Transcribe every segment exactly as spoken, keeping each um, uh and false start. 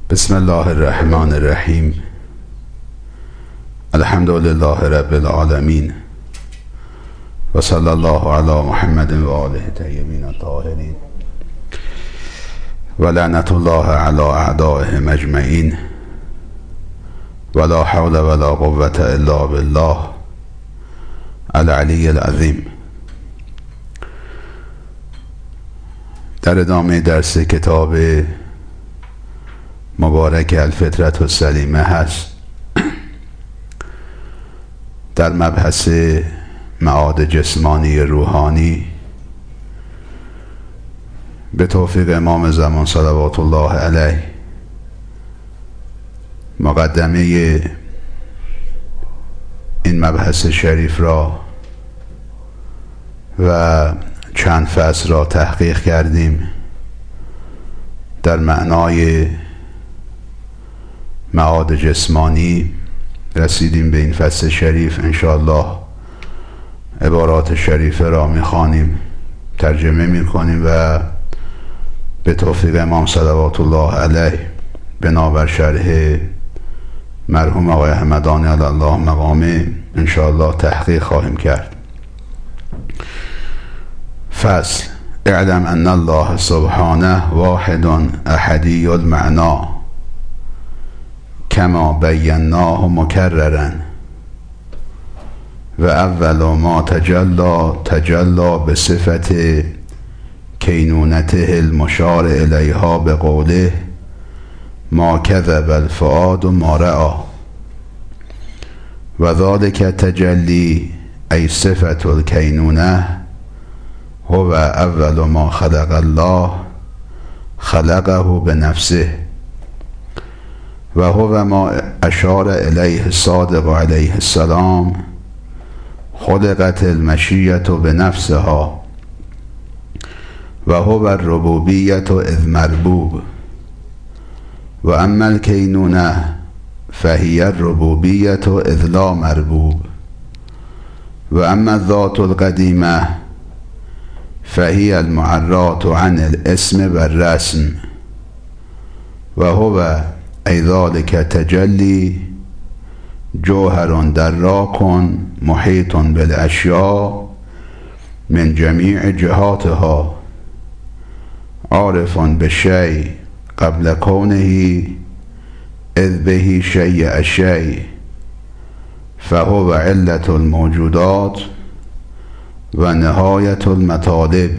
بسم الله الرحمن الرحیم. الحمد لله رب العالمین و صلی الله علی محمد و آله الطیبین الطاهرین و لعنت الله علی اعدائهم اجمعین و لا حول ولا قوة الا بالله العلی العظیم. در ادامه درس کتاب مبارک الفطرة السلیمه هست در مبحث معاد جسمانی روحانی به توفیق امام زمان صلوات الله علیه. مقدمه این مبحث شریف را و چند فصل را تحقیق کردیم. در معنای معاد جسمانی رسیدیم به این فصل شریف. انشاءالله عبارات شریفه را میخوانیم، ترجمه میکنیم و به توفیق امام صلوات الله علیه بنابر شرح مرحوم آقای همدانی علی الله مقامه انشاءالله تحقیق خواهیم کرد. فصل: اعلم ان الله سبحانه واحد احدی المعنا کما بیناه مکررا و اول ما تجلا تجلا به صفت کینونته المشار الیها به قوله ما کذب الفؤاد ما رأى و ذلك تجلی ای صفت الکینونه هو اول ما خلق الله خلقه بنفسه و هو ما اشار الیه الصادق علیه السلام خلقت المشیة بنفسها و هو الربوبیة اذ مربوب و اما الکینونه فهی الربوبیة اذ لا مربوب و اما الذات القدیمه فهی المعرات عن الاسم والرسم و هو ای ذالک تجلی جوهر دراک محیط بالاشیاء من جمیع جهاتها عارف بالشیء قبل کونه اذ به شیء الشیء فهو علة الموجودات و نهایت المطالب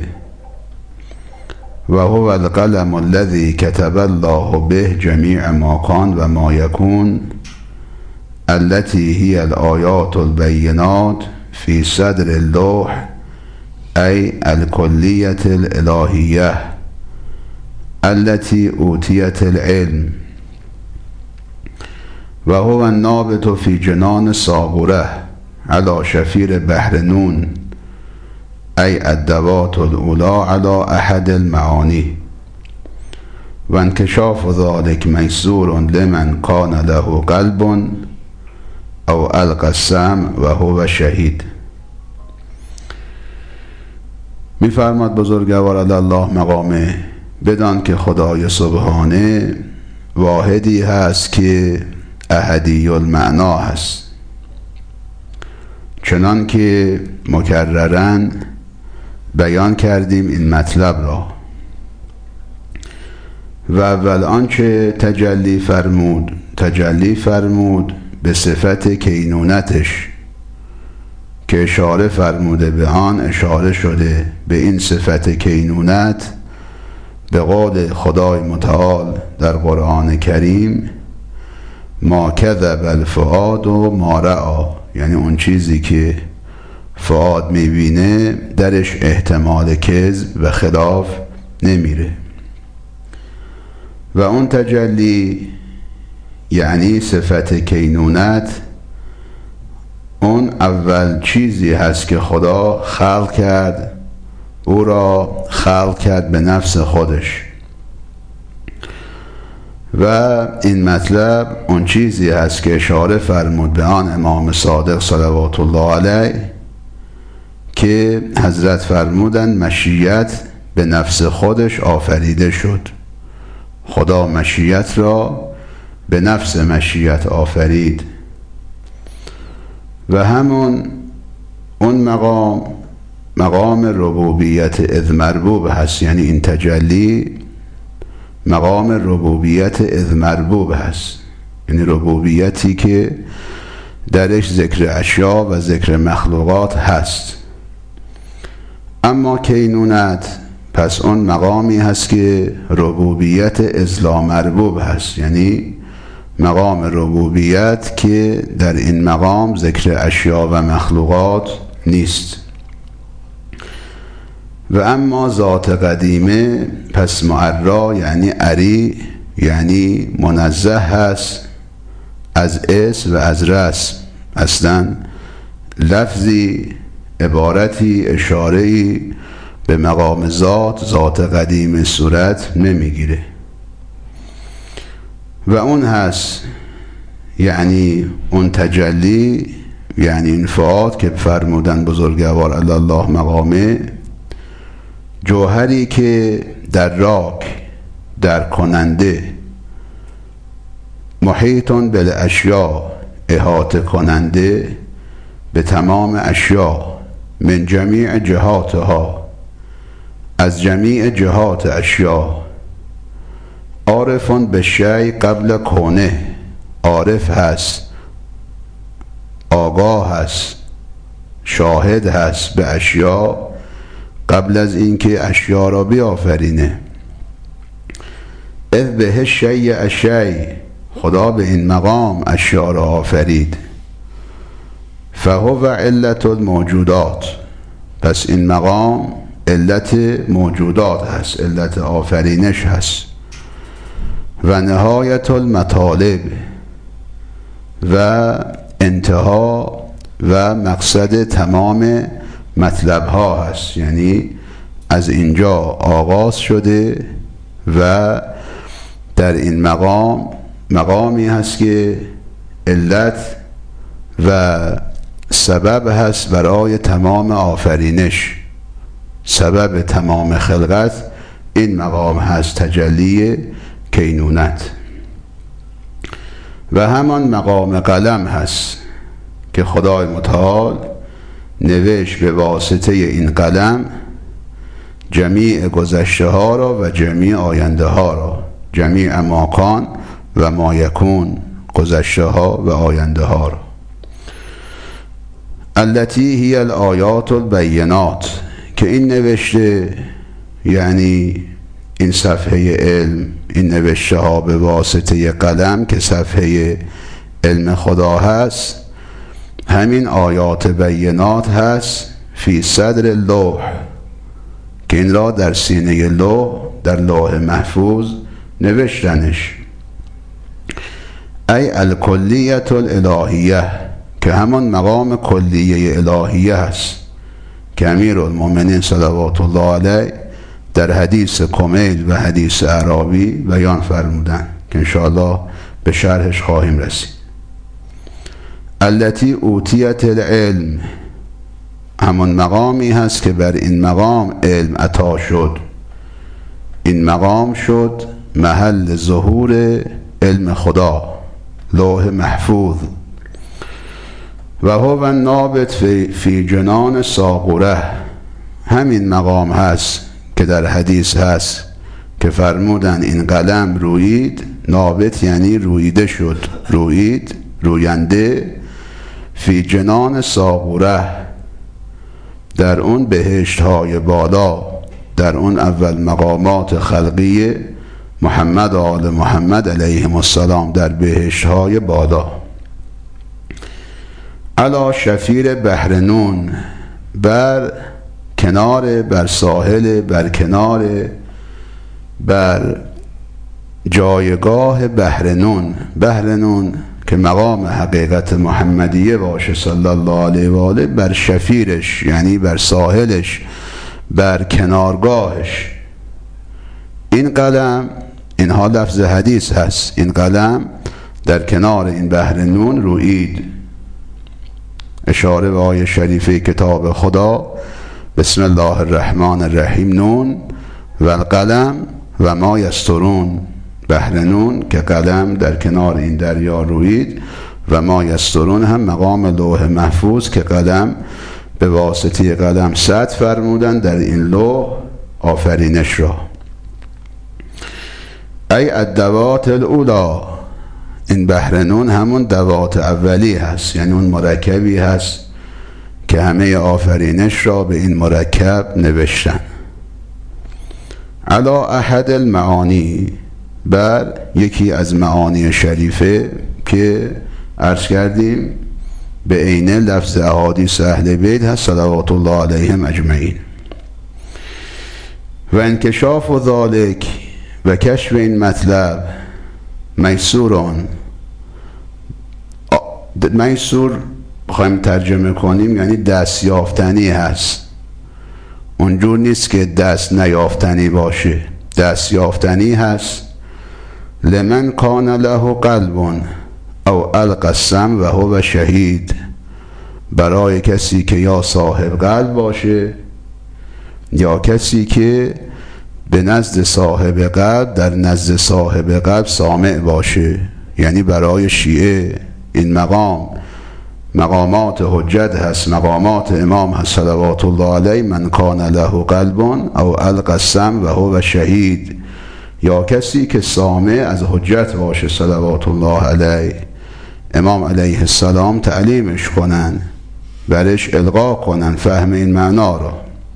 و هو القلم الذي كتب الله به جميع ما كان و ما يكون التي هي الآيات البينات في صدر اللوح أي الكلية الإلهية التي أوتيت العلم و هو النابت في جنان صابره على شفير بحر نون ای الدوات الاولا على احد المعانی و انکشاف ذلك میسور لمن کان له قلب او القى السمع و هو شهید. میفرماد بزرگوار علی الله مقامه بدان که خدای سبحانه واحدی هست که احدی المعنا هست، چنان که مکررن بیان کردیم این مطلب را. و اول آنچه تجلی فرمود تجلی فرمود به صفت کینونتش که اشاره فرموده به آن اشاره شده به این صفت کینونت به قول خدای متعال در قرآن کریم ما کذب الفؤاد و ما رأى، یعنی اون چیزی که فؤاد میبینه درش احتمال کذب و خلاف نمیره. و اون تجلی یعنی صفت کینونت اون اول چیزی هست که خدا خلق کرد، او را خلق کرد به نفس خودش. و این مطلب اون چیزی هست که اشاره فرمود به آن امام صادق صلوات الله علیه که حضرت فرمودن مشیت به نفس خودش آفریده شد. خدا مشیت را به نفس مشیت آفرید و همون اون مقام مقام ربوبیت اذ مربوب هست. یعنی این تجلی مقام ربوبیت اذ مربوب هست، یعنی ربوبیتی که درش ذکر اشیا و ذکر مخلوقات هست. اما کینونت پس اون مقامی هست که ربوبیت اذ مربوب هست، یعنی مقام ربوبیت که در این مقام ذکر اشیا و مخلوقات نیست. و اما ذات قدیمه پس معرا یعنی عری، یعنی منزه هست از اسم و از رسم. اصلا لفظی، عبارتی، اشاره‌ای به مقام ذات ذات قدیم صورت نمیگیره. و اون هست یعنی اون تجلی، یعنی انفعال که فرمودن بزرگوار الله مقامه، جوهری که در راک در کننده محیطون بالاشیا احاطه کننده به تمام اشیا من جمیع جهاتها از جمیع جهات اشیا. عارفون به شیء قبل کونه، عارف هست، آگاه هست، شاهد هست به اشیا قبل از اینکه اشیا را بیافرینه. اذ به شیء اشیء، خدا به این مقام اشیا را آفرید. فهو علت الموجودات، پس این مقام علت موجودات هست، علت آفرینش هست. و نهایت المطالب، و انتها و مقصد تمام مطلب ها هست. یعنی از اینجا آغاز شده و در این مقام مقامی هست که علت و سبب هست برای تمام آفرینش، سبب تمام خلقت این مقام هست، تجلی کینونت. و همان مقام قلم هست که خدای متعال نوشت به واسطه این قلم جمیع گذشته ها را و جمیع آینده ها را، جمیع ما کان و ما یکون، گذشته ها و آینده ها را. التی هی الآیات البینات، که این نوشته یعنی این صفحه علم، این نوشته ها به واسطه قلم که صفحه علم خدا هست، همین آیات بینات هست فی صدر لوح، که این را در سینه لوح، در لوح محفوظ نوشتنش. ای الکلیت الالهیه، که همان مقام کلیه الهیه هست که امیرالمومنین صلوات الله علیه در حدیث کمیل و حدیث عربی بیان فرمودن که انشاءالله به شرحش خواهیم رسید. التی اوتیت العلم، همون مقامی هست که بر این مقام علم عطا شد. این مقام شد محل ظهور علم خدا، لوح محفوظ. و هو النابت فی, فی جنان ساغوره، همین مقام هست که در حدیث هست که فرمودن این قلم رویید، نابت یعنی رویده شد، رویید، روینده، فی جنان ساغوره، در اون بهشت های بالا، در اون اول مقامات خلقی محمد و آل محمد علیهم السلام، در بهشت های بالا. علا شفیر بحر نون، بر کنار، بر ساحل، بر کنار، بر جایگاه بحر نون. بحر نون که مقام حقیقت محمدیه باشه صلی الله علیه و آله، بر شفیرش یعنی بر ساحلش، بر کنارگاهش. این قلم، اینها لفظ حدیث هست، این قلم در کنار این بحر نون رویید. اشاره به آیه شریفه کتاب خدا بسم الله الرحمن الرحیم، نون و القلم و ما یسطرون، بحر نون که قلم در کنار این دریا روید و ما یسترون هم مقام لوح محفوظ که قلم به واسطه قلم ثبت فرمودن در این لوح آفرینش را. ای الدوات الاولا، این بحر نون همون دوات اولی هست، یعنی اون مرکبی هست که همه آفرینش را به این مرکب نوشتن. علی احد المعانی، بر یکی از معانی شریفه که عرض کردیم به عین لفظ احادیث اهل بیت هست صلوات الله علیهم اجمعین. و انکشاف و ذالک، و کشف این مطلب میسوران، میسور بخوایم ترجمه کنیم یعنی دست یافتنی هست، اونجور نیست که دست نیافتنی باشه، دست یافتنی هست. لمن کان له قلب او القى السمع و هو شهید، برای کسی که یا صاحب قلب باشه یا کسی که به نزد صاحب قلب در نزد صاحب قلب سامع باشه. یعنی برای شیعه این مقام مقامات حجت هست، مقامات امام هست صلوات الله علیه. من کان له قلب او القى السمع و هو شهید، یا کسی که سامع از حجت باشه صلوات الله علیه. امام علیه السلام تعلیمش کنن، برش القا کنن فهم این معنا را.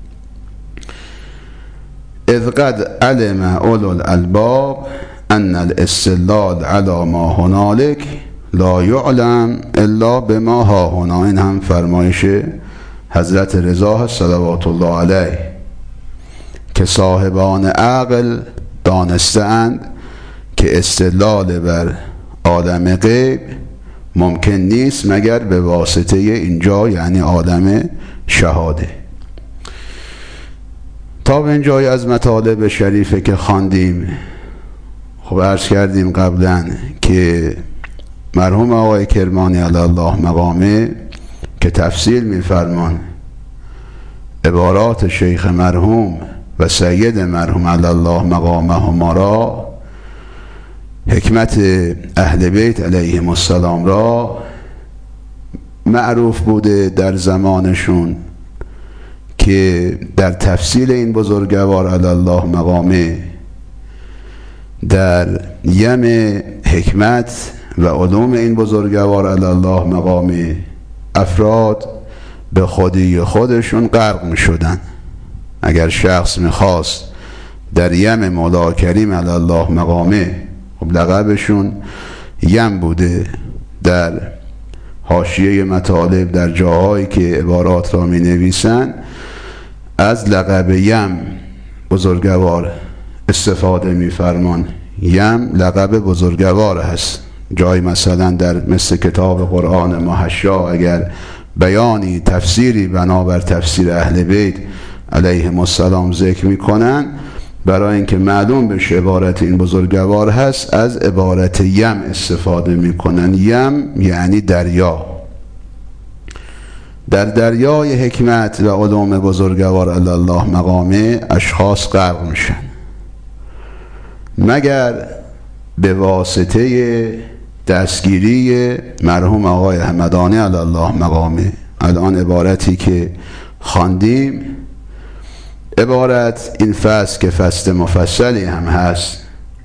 اذ قد علم اولو الالباب ان الاستدلال على ما هنالک لا یعلم الا بما ها هنا. این هم فرمایش حضرت رضا صلوات الله علیه که صاحبان عقل دانستند که استدلال بر عالم غیب ممکن نیست مگر به واسطه اینجا، یعنی عالم شهاده. تا به اینجای از مطالب شریفه که خواندیم، خب عرض کردیم قبلا که مرحوم آقای کرمانی علی الله مقامه که تفصیل می‌فرمان عبارات شیخ مرحوم و سید مرحوم علی الله مقامهما را، حکمت اهل بیت علیهم السلام را معروف بوده در زمانشون که در تفصیل این بزرگوار علی الله مقامه در یم حکمت و علوم این بزرگوار علی الله مقامه افراد به خودی خودشون غرق می شدن. اگر شخص میخواست در یم مولا کریم علی الله مقامه، خب لقبشون یم بوده، در حاشیه مطالب در جاهایی که عبارات را می نویسن از لقب یم بزرگوار استفاده می فرمان. یم لقب بزرگوار هست. جای مثلا در مثل کتاب قرآن محشا اگر بیانی تفسیری بنابر تفسیر اهل بیت علیهم السلام ذکر می کنن، برای اینکه معلوم بشه عبارت این بزرگوار هست از عبارت یم استفاده می کنن. یم یعنی دریا. در دریای حکمت و علوم بزرگوار علی الله مقامه اشخاص غرق میشن مگر به واسطه دستگیری مرحوم آقای همدانی علی الله مقامه. الان عبارتی که خواندیم، عبارت این فصل که فصل مفصلی هم هست،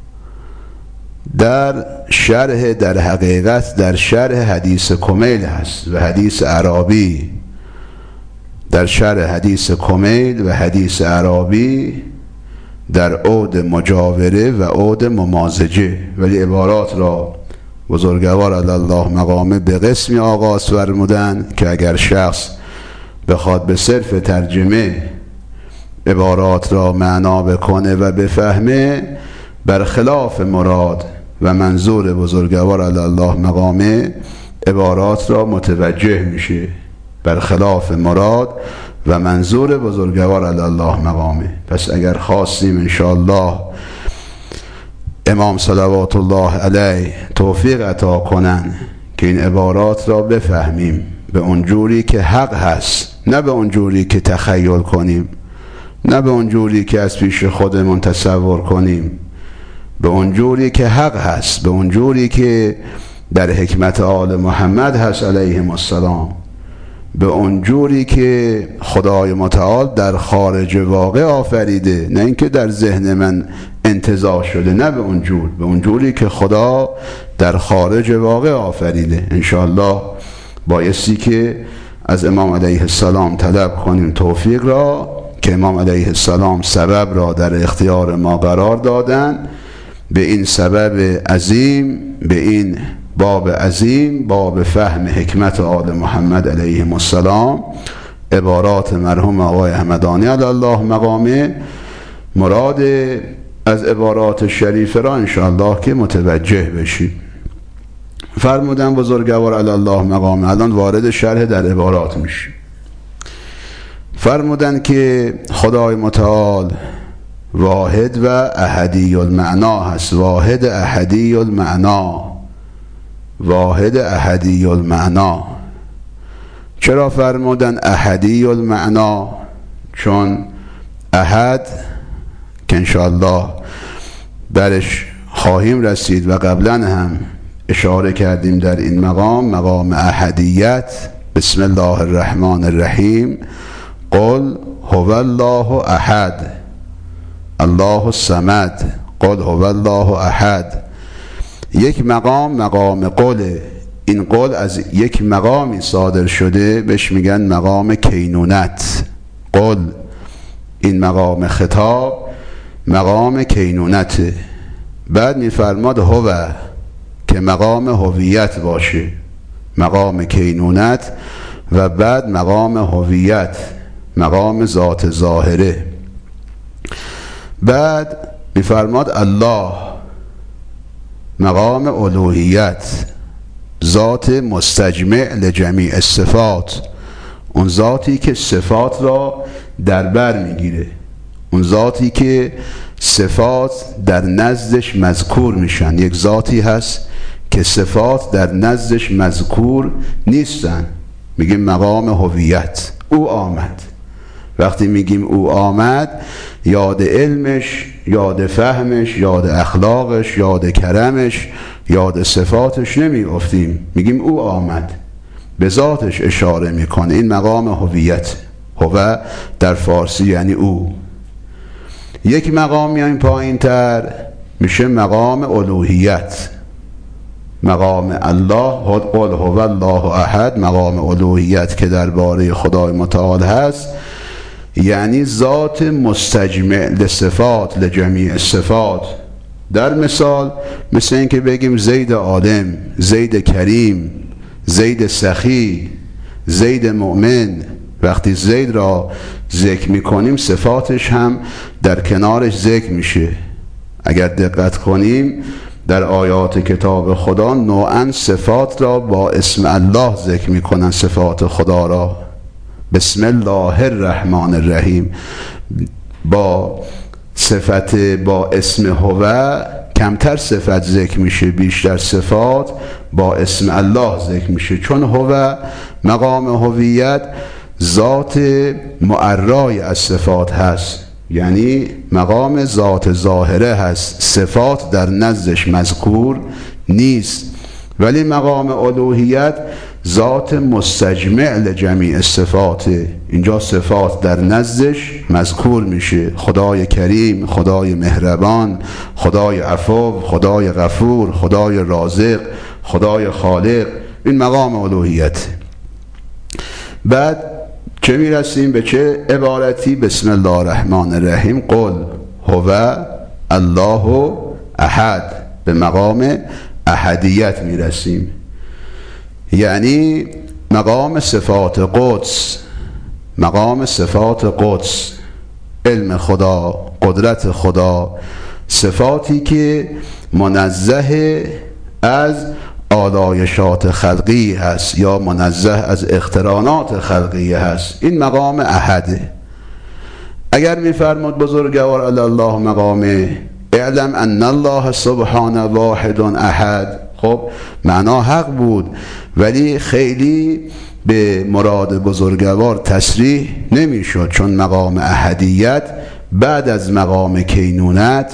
در شرح در حقیقت در شرح حدیث کمیل هست و حدیث عربی. در شرح حدیث کمیل و حدیث عربی در عود مجاوره و عود ممازجه، ولی عبارات را بزرگوار علی الله مقامه به قسمی آغاز فرمودن که اگر شخص بخواد به صرف ترجمه عبارات را معنا بکنه و بفهمه، برخلاف مراد و منظور بزرگوار علی الله مقامه عبارات را متوجه میشه، برخلاف مراد و منظور بزرگوار علی الله مقامه. پس اگر خواستیم انشاءالله امام صلوات الله علیه توفیق عطا کنن که این عبارات را بفهمیم به اونجوری که حق هست، نه به اونجوری که تخیل کنیم، نه به اونجوری که از پیش خودمون تصور کنیم، به اونجوری که حق هست، به اونجوری که در حکمت آل محمد هست علیهم السلام، به اونجوری که خدای متعال در خارج واقع آفریده، نه اینکه در ذهن من انتزاع شده، نه به اونجور، به اونجوری که خدا در خارج واقع آفریده. انشاءالله بایستی که از امام علیه السلام طلب کنیم توفیق را که امام علیه السلام سبب را در اختیار ما قرار دادن، به این سبب عظیم، به این باب عظیم، باب فهم حکمت آل محمد علیهم السلام، عبارات مرحوم آقای همدانی علی الله مقامه، مراد از عبارات شریفه را انشاءالله که متوجه بشید. فرمودن بزرگوار علی الله مقامه، الان وارد شرح در عبارات میشه. فرمودن که خدای متعال واحد و احدی المعنا هست. واحد احدی المعنا، واحد احدی المعنا. چرا فرمودن احدی المعنا؟ چون احد که انشاءالله درش خواهیم رسید و قبلا هم اشاره کردیم در این مقام، مقام احدیت. بسم الله الرحمن الرحیم. قل هو الله احد الله الصمد قل هو الله احد. یک مقام مقام قله. این قول از یک مقامی صادر شده بهش میگن مقام کینونت. قل، این مقام خطاب مقام کینونته. بعد میفرماد هو که مقام هویت باشه، مقام کینونت، و بعد مقام هویت، مقام ذات ظاهره. بعد میفرماد الله، مقام الوهیت، ذات مستجمع لجمیع الصفات، اون ذاتی که صفات را در بر میگیره، اون ذاتی که صفات در نزدش مذکور میشن. یک ذاتی هست که صفات در نزدش مذکور نیستن، میگیم مقام هویت. او آمد. وقتی میگیم او آمد، یاد علمش، یاد فهمش، یاد اخلاقش، یاد کرمش، یاد صفاتش نمیگفتیم، میگیم او آمد، به ذاتش اشاره میکنه. این مقام هویت. هو در فارسی یعنی او. یک مقام میایم پایین تر، میشه مقام الوهیت، مقام الله. قل هو الله احد، مقام الوهیت که درباره خدای متعال هست، یعنی ذات مستجمع لصفات لجمیع الصفات. در مثال مثل این که بگیم زید عالم، زید کریم، زید سخی، زید مؤمن. وقتی زید را ذکر میکنیم صفاتش هم در کنارش ذکر میشه. اگر دقت کنیم در آیات کتاب خدا نوعا صفات را با اسم الله ذکر میکنن، صفات خدا را. بسم الله الرحمن الرحیم. با صفت با اسم هو کمتر صفت ذکر میشه، بیشتر صفات با اسم الله ذکر میشه، چون هو مقام هویت ذات معرای از صفات هست، یعنی مقام ذات ظاهره هست، صفات در نزدش مذکور نیست. ولی مقام الوهیت ذات مستجمع لجمیع الصفات، اینجا صفات در نزدش مذکور میشه. خدای کریم، خدای مهربان، خدای عفو، خدای غفور، خدای رازق، خدای خالق. این مقام الوهیت. بعد چه میرسیم به چه عبارتی؟ بسم الله الرحمن الرحیم. قل هو الله احد، به مقام احدیت میرسیم، یعنی مقام صفات قدس، مقام صفات قدس، علم خدا، قدرت خدا، صفاتی که منزه از آلایشات خلقی هست یا منزه از اقترانات خلقی هست. این مقام احده. اگر میفرمود بزرگوار علی الله مقامه اعلم ان الله سبحانه واحد احد، خب معنا حق بود، ولی خیلی به مراد بزرگوار تصریح نمیشد، چون مقام احدیت بعد از مقام کینونت،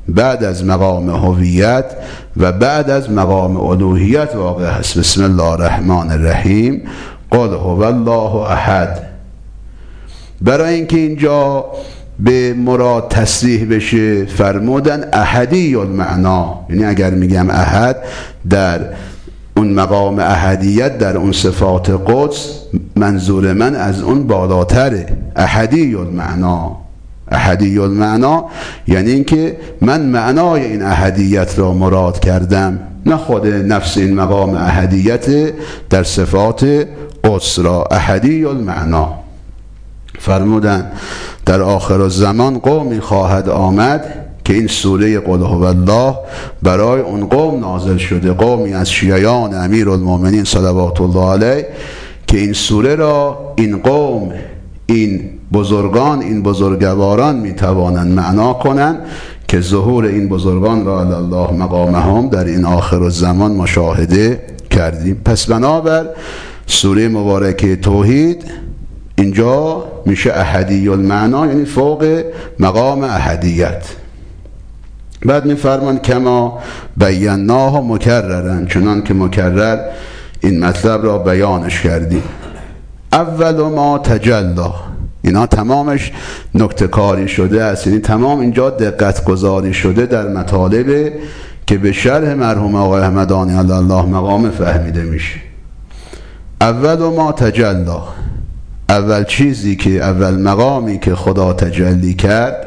بعد از مقام هویت و بعد از مقام الوهیت واقع هست. بسم الله الرحمن الرحیم. قل هو الله احد. برای اینکه اینجا به مراد تصریح بشه فرمودن احدی المعنا، یعنی اگر میگم احد در اون مقام احدیت، در اون صفات قدس، منظور من از اون بالاتره. احدی المعنا، احدی المعنا یعنی اینکه من معنای این احدیت را مراد کردم، نه خود نفس این مقام احدیت در صفات قدس را. احدی المعنا. فرمودن در آخر الزمان قومی خواهد آمد که این سوره قل هو الله برای اون قوم نازل شده، قومی از شیعیان امیرالمومنین صلوات الله علیه، که این سوره را این قوم، این بزرگان، این بزرگواران میتوانند معنا کنند که ظهور این بزرگان را الله مقامهم در این آخر الزمان مشاهده کردیم. پس بنابر سوره مبارکه توحید اینجا میشه احدی المعنا، یعنی فوق مقام احدیت. بعد میفرمان کما بیناه مکررن، چنان که مکرر این مطلب را بیانش کردیم. اول ما تجلا، اینا تمامش نکته کاری شده است، یعنی تمام اینجا دقت گذاری شده در مطالب که به شرح مرحوم آقای احمدانی الله مقام فهمیده میشه. اول ما تجلا، اول چیزی که اول مقامی که خدا تجلی کرد،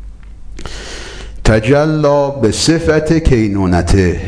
تجلا به صفت کینونته،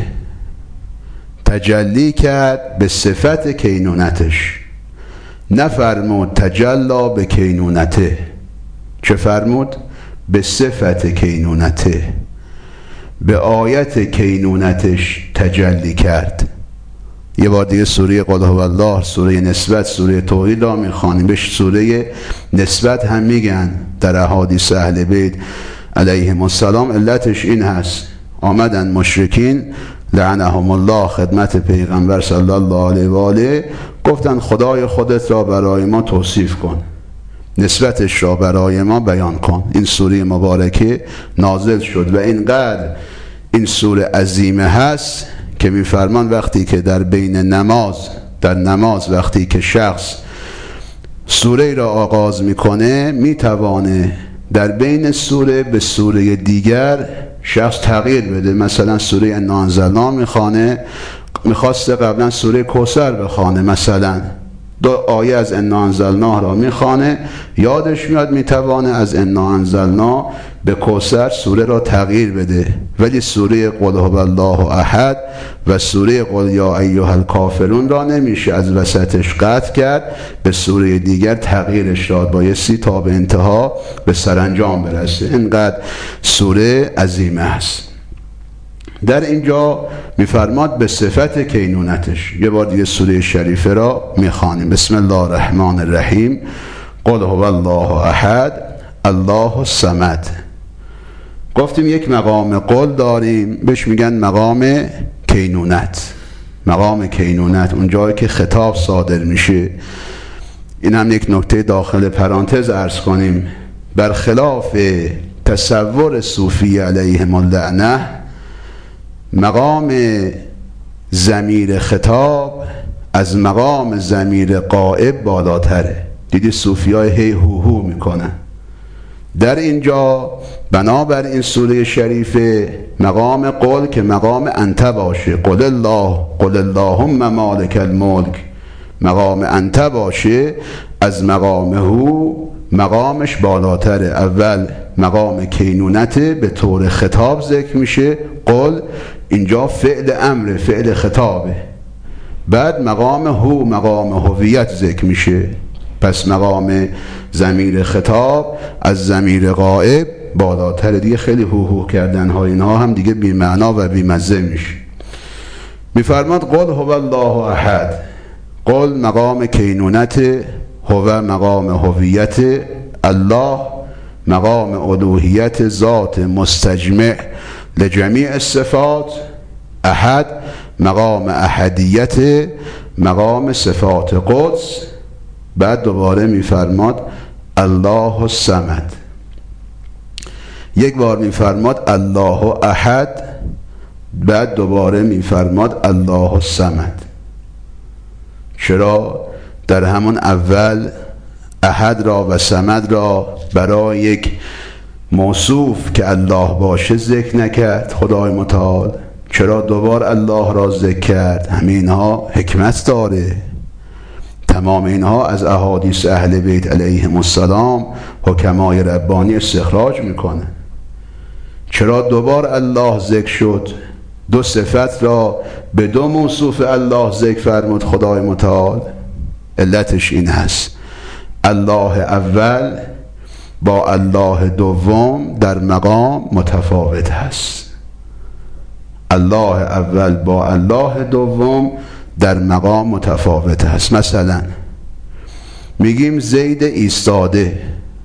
تجلی کرد به صفت کینونتش. نفرمود تجلا به کینونته، چه فرمود؟ به صفت کینونته، به آیت کینونتش تجلی کرد. یه بار دیگه سوره قل هو الله، سوره نسبت، سوره توحید را میخوانیم، بهش سوره نسبت هم میگن در احادیث اهل بیت علیهم السلام. علتش این هست، آمدن مشرکین لعنهم الله خدمت پیغمبر صلی الله علیه و آله، گفتن خدای خودت را برای ما توصیف کن، نسبتش را برای ما بیان کن. این سوره مبارکه نازل شد و اینقدر این سوره عظیمه هست که میفرمان وقتی که در بین نماز، در نماز وقتی که شخص سوره را آغاز میکنه، میتوانه در بین سوره به سوره دیگر شخص تغییر بده. مثلا سوره انا انزلنا میخوانه، میخواسته قبلا سوره کوثر بخوانه، مثلا دو آیه از انا انزلنا را میخوانه، یادش میاد میتوانه از انا انزلنا به کوثر سوره را تغییر بده. ولی سوره قل هو الله احد و سوره قل یا ایها الکافرون را نمیشه از وسطش قطع کرد، به سوره دیگر تغییرش داد، بایستی تا به انتها به سرانجام برسه. اینقدر سوره عظیمه است. در اینجا میفرماد به صفت کینونتش. یه بار دیگه سوره شریفه را میخوانیم. بسم الله الرحمن الرحیم. قل هو الله احد الله الصمد. گفتیم یک مقام قل داریم، بهش میگن مقام کینونت. مقام کینونت اون جایی که خطاب صادر میشه. این هم یک نکته داخل پرانتز عرض کنیم، برخلاف تصور صوفی علیهم اللعنه، مقام ضمیر خطاب از مقام ضمیر غائب بالاتره. دیدی صوفی های هی هو هو میکنن. در اینجا بنابر این سوره شریفه مقام قل که مقام انت باشه، قل الله قل اللهم مالک الملک، مقام انت باشه، از مقام هو مقامش بالاتره. اول مقام کینونت به طور خطاب ذکر میشه، قل اینجا فعل امر، فعل خطابه. بعد مقام هو مقام هویت ذکر میشه. پس مقام ضمیر خطاب از ضمیر غائب بالاتر دیگه. خیلی هو هو کردن ها اینها هم دیگه بی معنا و بی مزه میشه. میفرماد قل هو الله احد. قل مقام کینونت، هو مقام هویت، الله مقام الوهیت، ذات مستجمع لجمیع الصفات، احد مقام احدیت، مقام صفات قدس. بعد دوباره میفرماد الله الصمد. یک بار میفرماد الله احد، بعد دوباره میفرماد الله الصمد. چرا در همون اول احد را و صمد را برای یک موصوف که الله باشه ذکر نکرد خدای متعال؟ چرا دوبار الله را ذکر کرد؟ همینها حکمت داره. تمام اینها از احادیث اهل بیت علیهم السلام حکمای ربانی استخراج میکنه. چرا دوبار الله ذکر شد؟ دو صفت را به دو موصوف الله ذکر فرمود خدای متعال. علتش این هست الله اول با الله دوم در مقام متفاوت هست. الله اول با الله دوم در مقام متفاوت هست. مثلا میگیم زید ایستاده،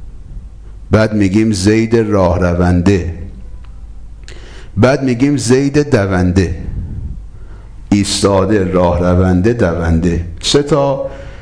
بعد میگیم زید راه رونده، بعد میگیم زید دونده. ایستاده، راه رونده، دونده، سه تا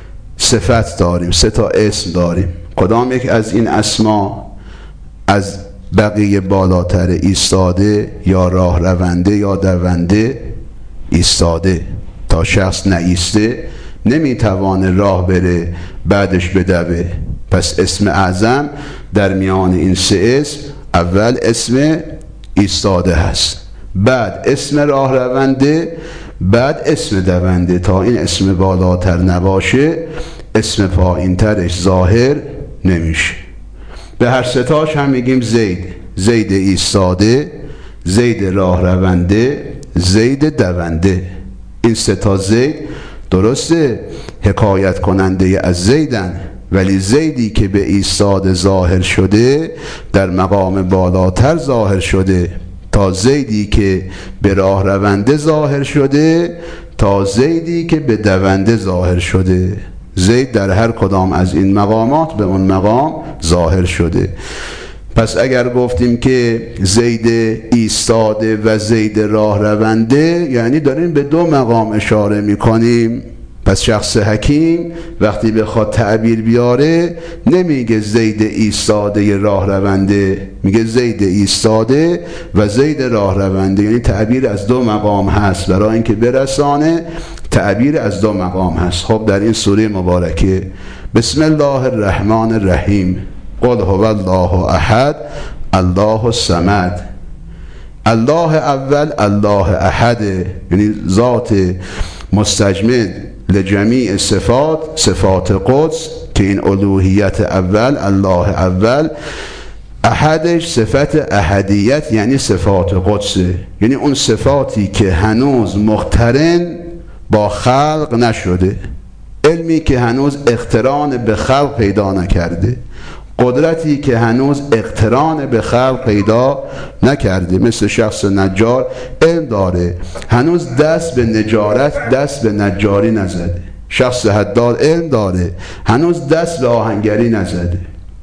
صفت داریم، سه تا اسم داریم. کدام یک از این اسما از بقیه بالاتر؟ ایستاده یا راه رونده یا دونده؟ ایستاده. تا شخص نایسته نمیتوانه راه بره بعدش بدوه. پس اسم اعظم در میان این سه اسم اول اسم ایستاده هست، بعد اسم راه رونده، بعد اسم دونده. تا این اسم بالاتر نباشه اسم پایین ترش ظاهر نمیشه. به هر ستاش هم میگیم زید. زید ایستاده، زید راه رونده، زید دونده. این سه تا زید درسته حکایت کننده از زیدن، ولی زیدی که به ایستاده ظاهر شده در مقام بالاتر ظاهر شده تا زیدی که به راه رونده ظاهر شده تا زیدی که به دونده ظاهر شده. زید در هر کدام از این مقامات به اون مقام ظاهر شده. پس اگر گفتیم که زید ایستاده و زید راه رونده، یعنی داریم به دو مقام اشاره میکنیم. پس شخص حکیم وقتی بخواد تعبیر بیاره نمیگه زید ایستاده راه رونده، میگه زید ایستاده و زید راه رونده. یعنی تعبیر از دو مقام هست، برای اینکه برسانه تعبیر از دو مقام هست. خب در این سوره مبارکه بسم الله الرحمن الرحیم قل هو الله احد الله الصمد. الله اول الله احد، یعنی ذات مستجمع لجمیع صفات، صفات قدس که این الوهیت اول، الله اول. احدش صفت احدیت یعنی صفات قدسه، یعنی اون صفاتی که هنوز مقترن با خلق نشده، علمی که هنوز اقتران به خلق پیدا نکرده، قدرتی که هنوز اقتران به خلق پیدا نکرده. مثل شخص نجار علم داره، هنوز دست به نجارت، دست به نجاری نزده. شخص حداد علم داره، هنوز دست به آهنگری نزده.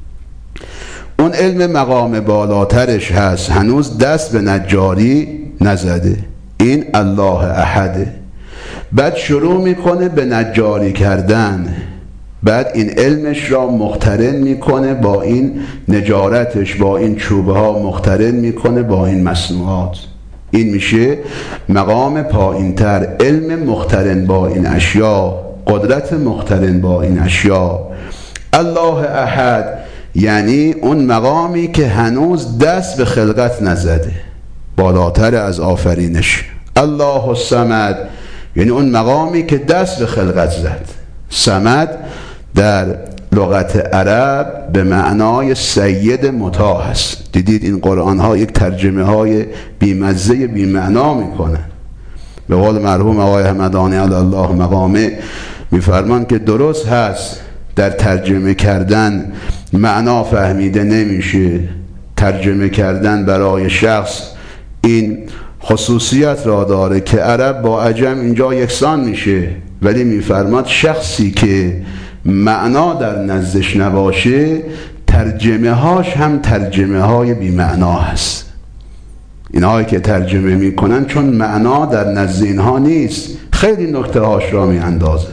اون علم مقام بالاترش هست، هنوز دست به نجاری نزده. این الله احده. بعد شروع میکنه به نجاری کردن، بعد این علمش را مقترن میکنه با این نجارتش، با این چوبه ها مقترن میکنه با این مصنوعات. این میشه مقام پایینتر، علم مقترن با این اشیا، قدرت مقترن با این اشیا. الله احد یعنی اون مقامی که هنوز دست به خلقت نزده، بالاتر از آفرینش. الله الصمد یعنی اون مقامی که دست به خلقت زد. صمد در لغت عرب به معنای سید مطاع است. دیدید این قرآن ها یک ترجمه های بیمزه بیمعنا میکنن. به قول مرحوم آقای همدانی علی الله مقامه میفرمان که درست هست در ترجمه کردن معنا فهمیده نمیشه. ترجمه کردن برای شخص این خصوصیت را داره که عرب با عجم اینجا یکسان میشه، ولی میفرماد شخصی که معنا در نزدش نباشه ترجمه هاش هم ترجمه های بی معنا هست. اینهایی که ترجمه میکنن چون معنا در نزد اینها نیست، خیلی نکته هاش را میاندازن.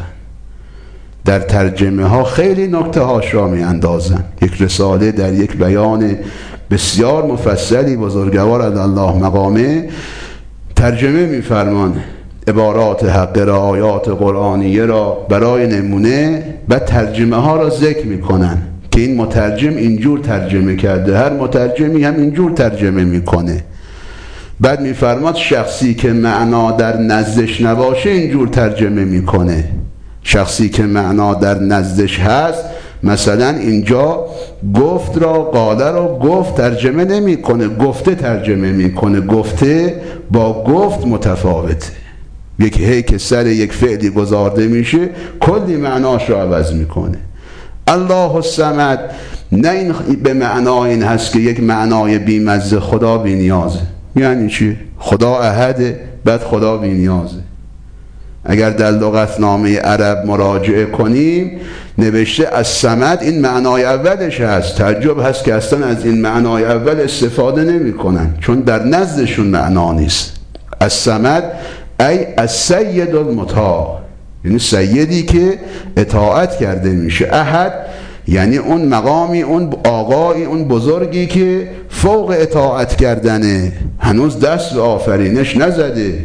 در ترجمه ها خیلی نکته هاش را میاندازن. یک رساله در یک بیان بسیار مفصلی بزرگوار الله مقامه ترجمه می‌فرمان عبارات حق را، آیات قرآنیه را برای نمونه، بعد ترجمه ها را ذکر میکنن که این مترجم اینجور ترجمه کرده، هر مترجمی هم اینجور ترجمه میکنه. بعد میفرماد شخصی که معنا در نزدش نباشه اینجور ترجمه میکنه، شخصی که معنا در نزدش هست مثلا اینجا گفت را، قاله را گفت ترجمه نمیکنه، گفته ترجمه میکنه. گفته با گفت متفاوته. یکی هی که سر یک فعلی گذارده میشه کلی معناش رو عوض میکنه. الله الصمد نه این به معنای این هست که یک معنای بیمزه خدا بی نیازه. یعنی چی؟ خدا احده بعد خدا بی نیازه. اگر در لغتنامه عرب مراجعه کنیم نوشته الصمد این معنای اولش هست. تعجب هست که اصلا از این معنای اول استفاده نمی کنن، چون در نزدشون معنا نیست. الصمد ای السید المطاع، یعنی سیدی که اطاعت کرده میشه. احد یعنی اون مقامی، اون آقایی، اون بزرگی که فوق اطاعت کردنه، هنوز دست به آفرینش نزده.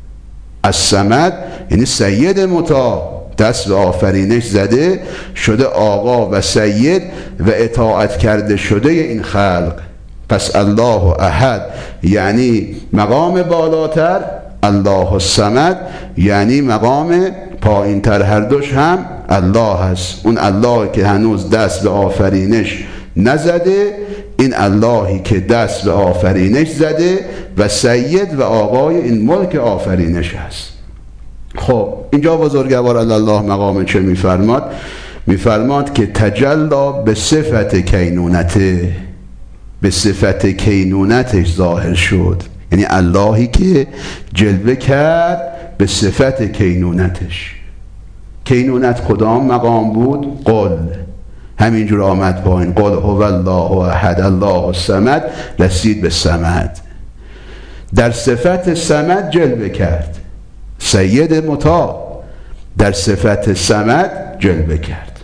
الصمد یعنی سید مطاع، دست به آفرینش زده، شده آقا و سید و اطاعت کرده شده این خلق. پس الله احد یعنی مقام بالاتر، الله الصمد یعنی مقام پایین تر، هر دوش هم الله هست. اون الله که هنوز دست به آفرینش نزده، این اللهی که دست به آفرینش زده و سید و آقای این ملک آفرینش هست. خب اینجا بزرگوار الله مقام چه میفرماد؟ میفرماد که تجلا به صفت کینونته، به صفت کینونتش ظاهر شد. یعنی اللهی که جلوه کرد به صفت کینونتش. کینونت کدام مقام بود؟ قل، همینجور آمد پایین، قل هو الله احد الله الصمد، رسید به صمد. در صفت صمد جلوه کرد، سید مطاع در صفت صمد جلوه کرد.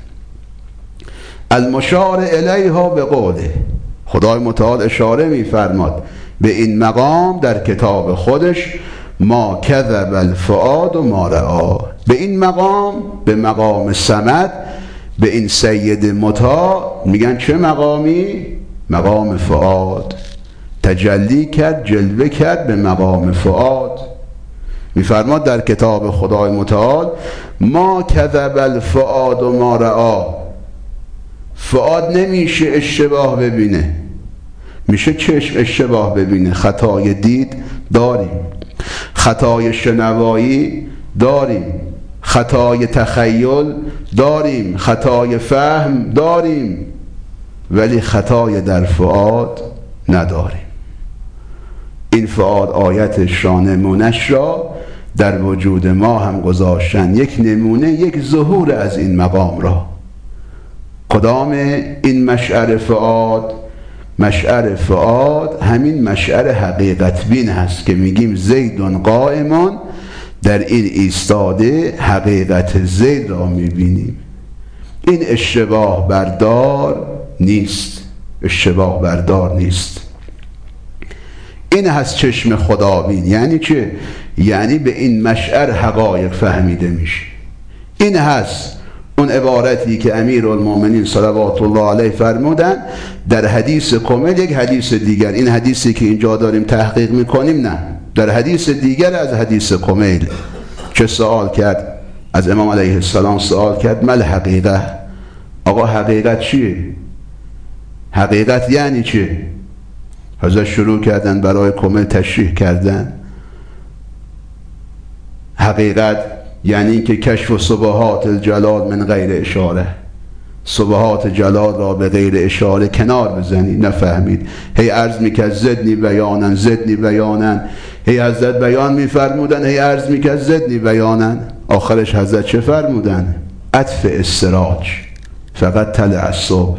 المشار الیها به قوله، خدای متعال اشاره می‌فرماد به این مقام در کتاب خودش، ما کذب الفؤاد و ما رأی. به این مقام، به مقام صمد، به این سید مطاع میگن چه مقامی؟ مقام فؤاد. تجلی کرد، جلوه کرد به مقام فؤاد. میفرماد در کتاب خدای متعال ما کذب الفؤاد و ما رأی. فؤاد نمیشه اشتباه ببینه، میشه چشم اشتباه ببینه. خطای دید داریم، خطای شنوایی داریم، خطای تخیل داریم، خطای فهم داریم، ولی خطای در فؤاد نداریم. این فؤاد آیتش را، نمونش را در وجود ما هم گذاشتن، یک نمونه، یک ظهور از این مقام را. کدام این مشعر فؤاد؟ مشعر فؤاد همین مشعر حقیقت بین هست که میگیم زیدون قائمان، در این ایستاده حقیقت زید را میبینیم. این اشتباه بردار نیست، اشتباه بردار نیست. این هست چشم خدابین. یعنی چه؟ یعنی به این مشعر حقایق فهمیده میشه. این هست اون عبارتی که امیرالمومنین صلوات الله علیه فرمودن در حدیث کمیل، یک حدیث دیگر، این حدیثی که اینجا داریم تحقیق میکنیم نه، در حدیث دیگر از حدیث کمیل چه سوال کرد؟ از امام علیه السلام سوال کرد مل حقیقه، آقا حقیقت چیه؟ حقیقت یعنی چه؟ حضرت شروع کردن برای کمیل تشریح کردن. حقیقت یعنی که کشف و سبحات الجلال من غیر اشاره، سبحات جلال را به غیر اشاره کنار بزنی. نفهمید، هی عرض میکرد زدنی بیانن، زدنی بیانن، هی حضرت بیان میفرمودن، هی عرض میکرد زدنی بیانن. آخرش حضرت چه فرمودن؟ عطف استراج، فقط طلع الصبح،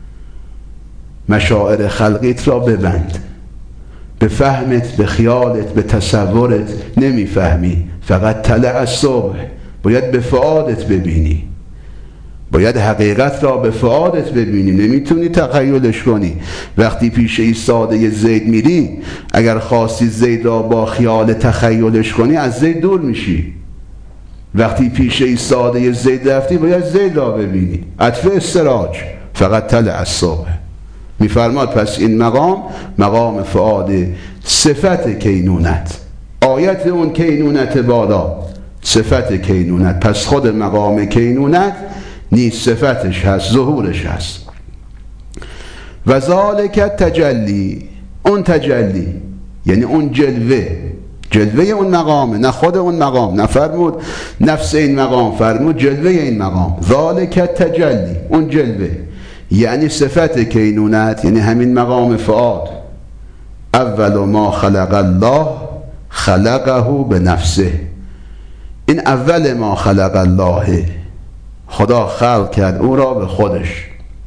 مشاعر خلقیت را ببند، به فهمت، به خیالت، به تصورت نمیفهمی، فقط طلع الصبح، باید به فؤادت ببینی. باید حقیقت را به فؤادت ببینی، نمیتونی تخیلش کنی. وقتی پیش ایستاده زید میری، اگر خواستی زید را با خیال تخیلش کنی از زید دور میشی. وقتی پیش ایستاده زید رفتی باید زید را ببینی. عطف استراج فقط طلع الصبح. میفرماد پس این مقام مقام فؤاد صفت کینونت، آیت اون کینونت بالا، صفت کینونت. پس خود مقام کینونت نیز صفتش هست، ظهورش هست. و ذالک تجلی، اون تجلی یعنی اون جلوه، جلوه اون مقامه، نه خود اون مقام. نفرمود نفس این مقام، فرمود جلوه این مقام. ذالک تجلی، اون جلوه یعنی صفت کینونت، یعنی همین مقام فؤاد. اول ما خلق الله خلقه به نفسه، این اول ما خلق الله، خدا خلق کرد او را به خودش.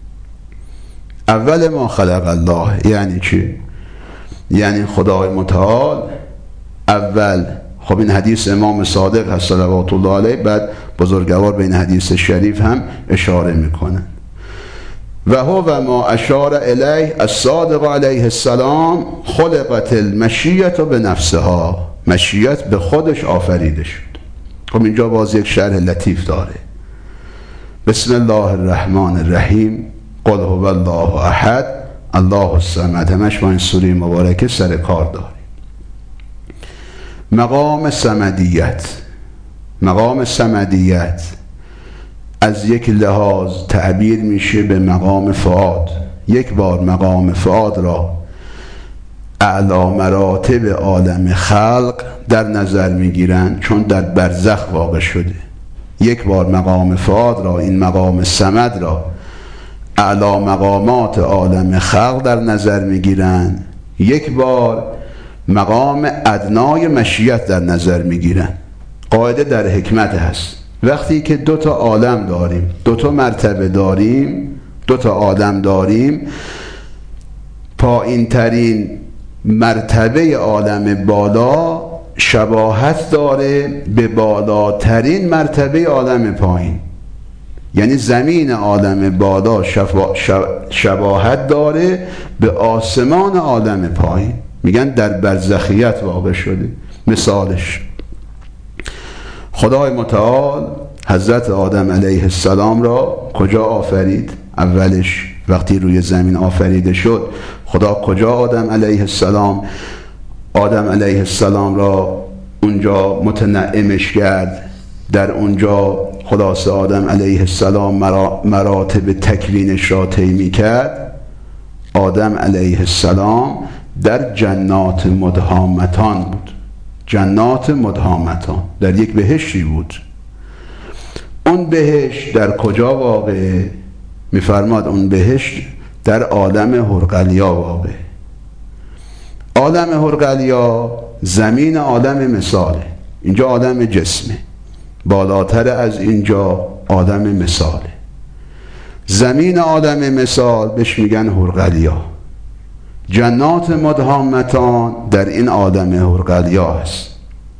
اول ما خلق الله یعنی چی؟ یعنی خدای متعال اول. خب این حدیث امام صادق هست صلوات الله علیه، بعد بزرگوار به این حدیث شریف هم اشاره میکنن. و هو ما اشار الیه الصادق علیه السلام خلقت المشیت به نفسها، مشیت به خودش آفریده شد. خب اینجا باز یک شرح لطیف داره. بسم الله الرحمن الرحیم، قل هو الله احد الله الصمد. همش با این سوره مبارکه سر کار داریم. مقام صمدیت، مقام صمدیت از یک لحاظ تعبیر میشه به مقام فؤاد. یک بار مقام فؤاد را اعلی مراتب عالم خلق در نظر میگیرن، چون در برزخ واقع شده. یک بار مقام فؤاد را، این مقام صمد را، اعلی مقامات عالم خلق در نظر میگیرن. یک بار مقام ادنای مشیت در نظر میگیرن. قاعده در حکمت هست، وقتی که دو تا عالم داریم، دو تا مرتبه داریم، دو تا عالم داریم، پایین ترین مرتبه عالم بالا شباهت داره به بالاترین مرتبه عالم پایین. یعنی زمین عالم بالا شباهت داره به آسمان عالم پایین. میگن در برزخیت واقع شده. مثالش خدای متعال حضرت آدم علیه السلام را کجا آفرید؟ اولش وقتی روی زمین آفریده شد، خدا کجا آدم علیه السلام آدم علیه السلام را اونجا متنعمش کرد؟ در اونجا خلاص آدم علیه السلام مراتب تکوینش را طی کرد. آدم علیه السلام در جنات مدهامتان بود. جنات مدهامتان در یک بهشتی بود. اون بهشت در کجا واقع؟ میفرماد اون بهشت در عالم هرقلیا واقع. عالم هرقلیا زمین عالم مثاله. اینجا عالم جسمه، بالاتر از اینجا عالم مثاله. زمین عالم مثال بهش میگن هرقلیا. جنات مدهامتان در این عالم هرقلیا هست.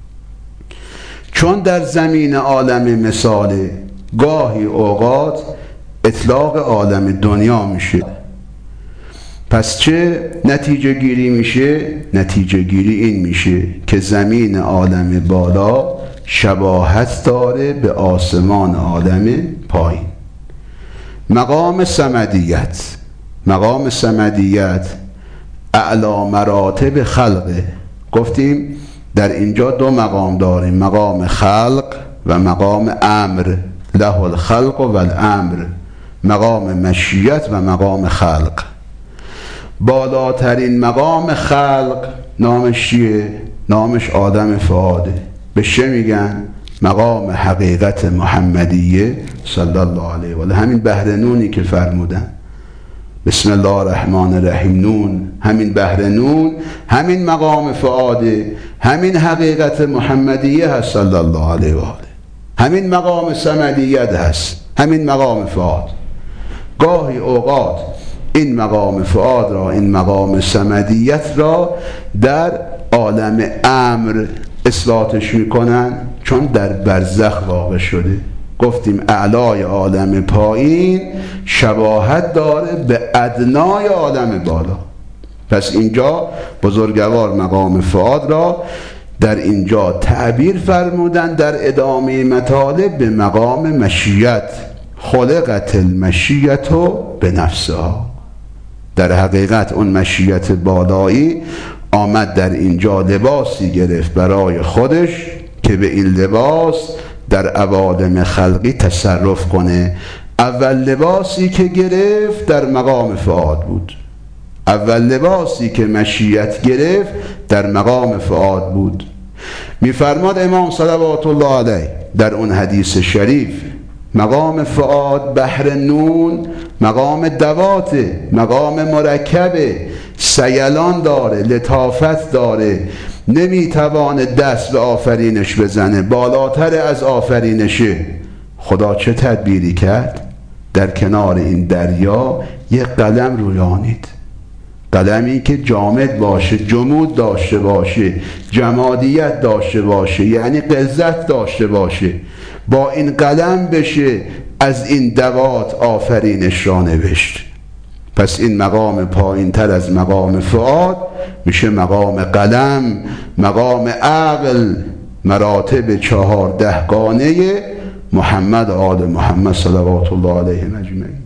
چون در زمین عالم مثاله، گاهی اوقات اطلاق عالم دنیا میشه. پس چه نتیجه گیری میشه؟ نتیجه گیری این میشه که زمین عالم بالا شباهت داره به آسمان عالم پایین. مقام صمدیت، مقام صمدیت اعلی مراتب خلقه. گفتیم در اینجا دو مقام داریم، مقام خلق و مقام امر. له الخلق و الامر، مقام مشیت و مقام خلق. بالاترین مقام خلق نامش چیه؟ نامش آدم فؤاده. به چه میگن؟ مقام حقیقت محمدیه صلی الله علیه و آله. همین بحر نونی که فرمودن بسم الله الرحمن الرحیم، نون، همین بحر نون همین مقام فؤاده، همین حقیقت محمدیه هست صلی الله علیه و آله. همین مقام صمدیت هست، همین مقام فؤاد. گاهی اوقات این مقام فؤاد را، این مقام صمدیت را در عالم امر اثباتش میکنن، چون در برزخ واقع شده. گفتیم اعلای عالم پایین شباهت داره به ادنای عالم بالا. پس اینجا بزرگوار مقام فؤاد را در اینجا تعبیر فرمودن در ادامه مطالب به مقام مشیت. خلقت المشیت به نفسها. در حقیقت اون مشیت بالایی آمد در اینجا لباسی گرفت برای خودش که به این لباس در عوالم خلقی تصرف کنه. اول لباسی که گرفت در مقام فؤاد بود. اول لباسی که مشیت گرفت در مقام فؤاد بود. میفرماد امام صلوات الله علیه در اون حدیث شریف مقام فؤاد بحر نون، مقام دواته، مقام مرکبه، سیلان داره، لطافت داره، نمیتوانه دست به آفرینش بزنه، بالاتر از آفرینشه. خدا چه تدبیری کرد؟ در کنار این دریا یک قلم رویانید. قلمی که جامد باشه، جمود داشته باشه، جمادیت داشته باشه، یعنی غلظت داشته باشه. با این قلم بشه از این دوات آفرینش را نوشت. پس این مقام پایین تر از مقام فؤاد میشه مقام قلم، مقام عقل، مراتب چهاردهگانه محمد آل محمد صلوات الله علیه اجمعین.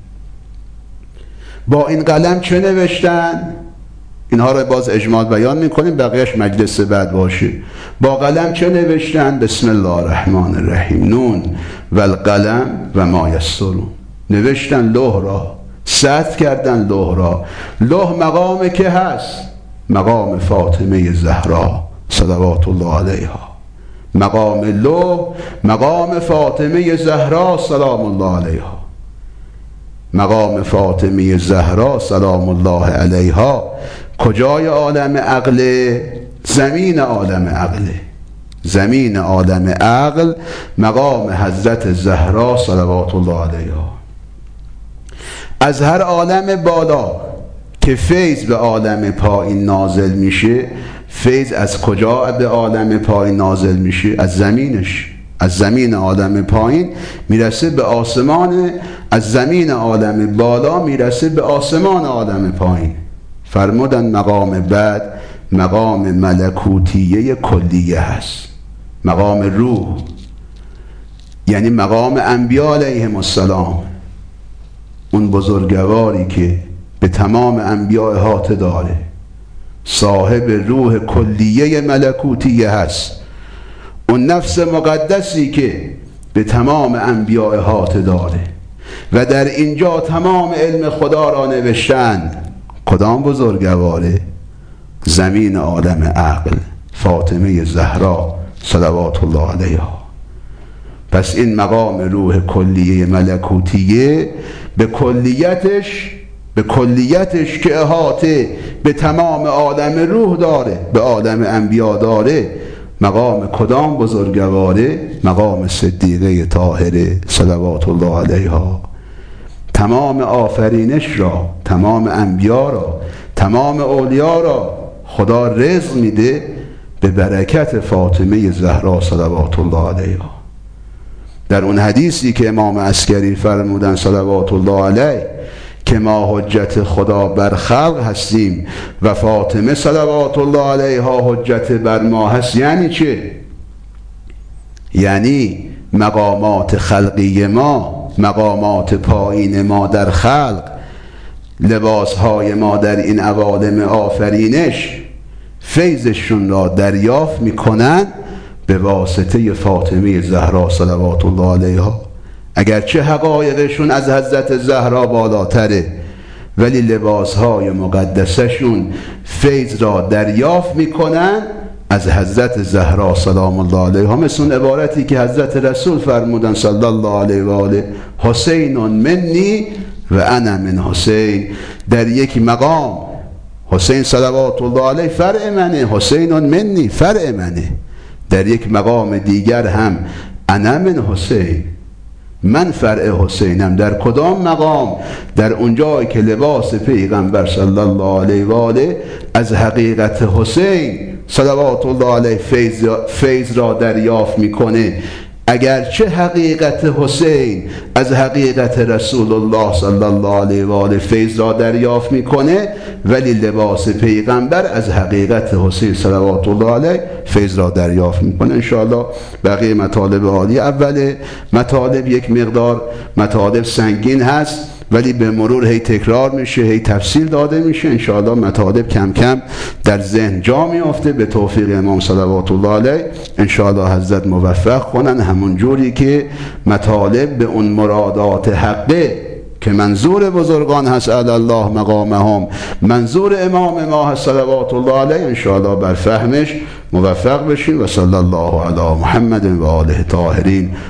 با این قلم چه نوشتن؟ اینها را باز اجمال بیان میکنیم، بقیهش مجلس بعد باشه. با قلم چه نوشتن؟ بسم الله الرحمن الرحیم. نون و القلم و ما یسطرون. نوشتن لوح را، سطر کردن لوح را. لوح مقام که هست؟ مقام فاطمه زهرا صلوات الله علیها. مقام لوح مقام فاطمه زهرا سلام الله علیها. مقام فاطمه زهرا سلام الله علیها کجای عالم عقل؟ زمین عالم عقل. زمین عالم عقل مقام حضرت زهرا صلوات الله علیها. از هر عالم بالا که فیض به عالم پایین نازل میشه، فیض از کجا به عالم پایین نازل میشه؟ از زمینش. از زمین عالم پایین میرسه به آسمان، از زمین عالم بالا میرسه به آسمان عالم پایین. فرمودن مقام بعد مقام ملکوتیه کلیه هست، مقام روح، یعنی مقام انبیاء علیهم السلام. اون بزرگواری که به تمام انبیاء احاطه داره، صاحب روح کلیه ملکوتیه هست. اون نفس مقدسی که به تمام انبیاء احاطه داره و در اینجا تمام علم خدا را نوشتن. کدام بزرگواره؟ زمین عالم عقل، فاطمه زهرا صلوات الله علیها. پس این مقام روح کلیه ملکوتیه به کلیتش به کلیتش که احاطه به تمام عالم روح داره، به عالم انبیا داره، مقام کدام بزرگواره؟ مقام صدیقه طاهره صلوات الله علیها. تمام آفرینش را، تمام انبیا را، تمام اولیا را خدا رزق میده به برکت فاطمه زهرا صلوات الله علیها. در اون حدیثی که امام عسکری فرمودن صلوات الله علیه که ما حجت خدا بر خلق هستیم و فاطمه صلوات الله علیها حجت بر ما هست. یعنی چه؟ یعنی مقامات خلقی ما، مقامات پایین ما در خلق، لباسهای ما در این عوالم آفرینش، فیضشون را دریافت میکنن به واسطه فاطمه زهرا صلوات الله علیها. اگرچه حقایقشون از حضرت زهرا بالاتره، ولی لباسهای مقدسشون فیض را دریافت میکنن از حضرت زهرا سلام الله علیها. مثل عبارتی که حضرت رسول فرمودن صلی الله علیه و آله حسین منی و انا من حسین. در یک مقام حسین صلوات الله علیه فرع منه، حسین منی فرع منه. در یک مقام دیگر هم انا من حسین، من فرع حسینم. در کدام مقام؟ در اونجایی که لباس پیغمبر صلی الله علیه و آله از حقیقت حسین صلوات الله علیه فیض, فیض را دریافت میکنه. اگرچه حقیقت حسین از حقیقت رسول الله صلی الله علیه و آله فیض را دریافت میکنه، ولی لباس پیغمبر از حقیقت حسین صلوات الله علیه فیض را دریافت میکنه. انشاءالله بقیه مطالب عالی. اول مطالب یک مقدار مطالب سنگین هست، ولی به مرور هی تکرار میشه، هی تفصیل داده میشه. انشاءالله مطالب کم کم در ذهن جا میافته به توفیق امام صلوات الله علیه. انشاءالله حضرت موفق کنن همون جوری که مطالب به اون مرادات حقه که منظور بزرگان هست علی الله مقامهم، منظور امام ما هست صلوات الله علیه، انشاءالله بر فهمش موفق بشیم. و صلی الله علی محمد و آله طاهرین.